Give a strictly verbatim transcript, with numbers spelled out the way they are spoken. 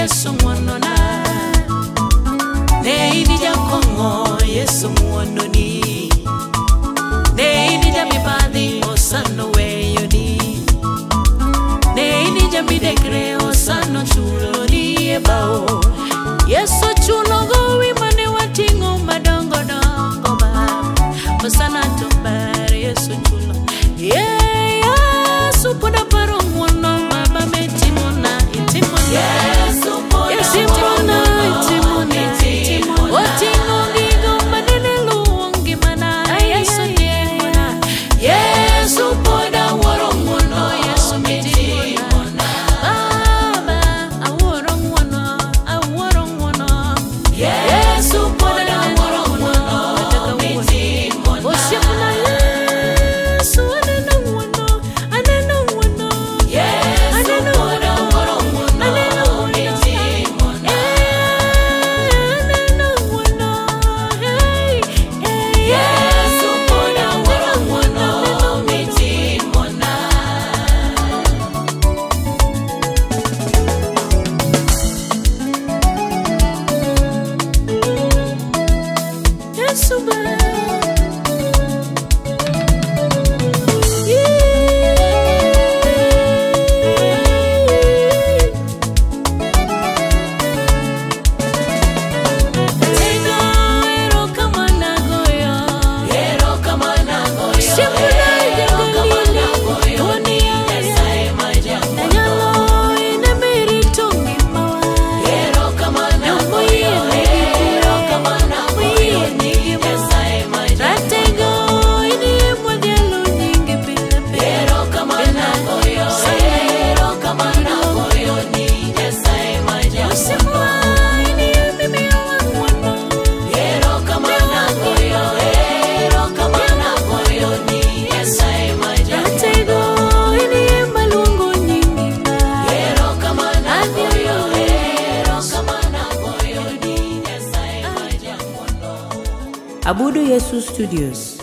Yesu mwanona Neidi jakongo Yesu mwanoni Neidi jamibadi osano weyoni Neidi jamidekre osano chuloni ebao Yesu chulo gowi mane watingo madongo dongo baba Osana tombare Yesu chulo Yeah, Yesu poda paro mwono baba metimona itimona Yesu poda itimona itimona itimona Otingo gigo manene luongi mana Yesu timona Yesu poda waro mwono Yesu metimona Baba awaro mwono awaro mwono Yesu poda waro mwono metimona Oshimona Yesu anena mwono anena mwono Yesu poda waro mwono metimona anena mwono hey hey Yesu poda waro mwono metimona Yesu ba Abudu Yesu Studios.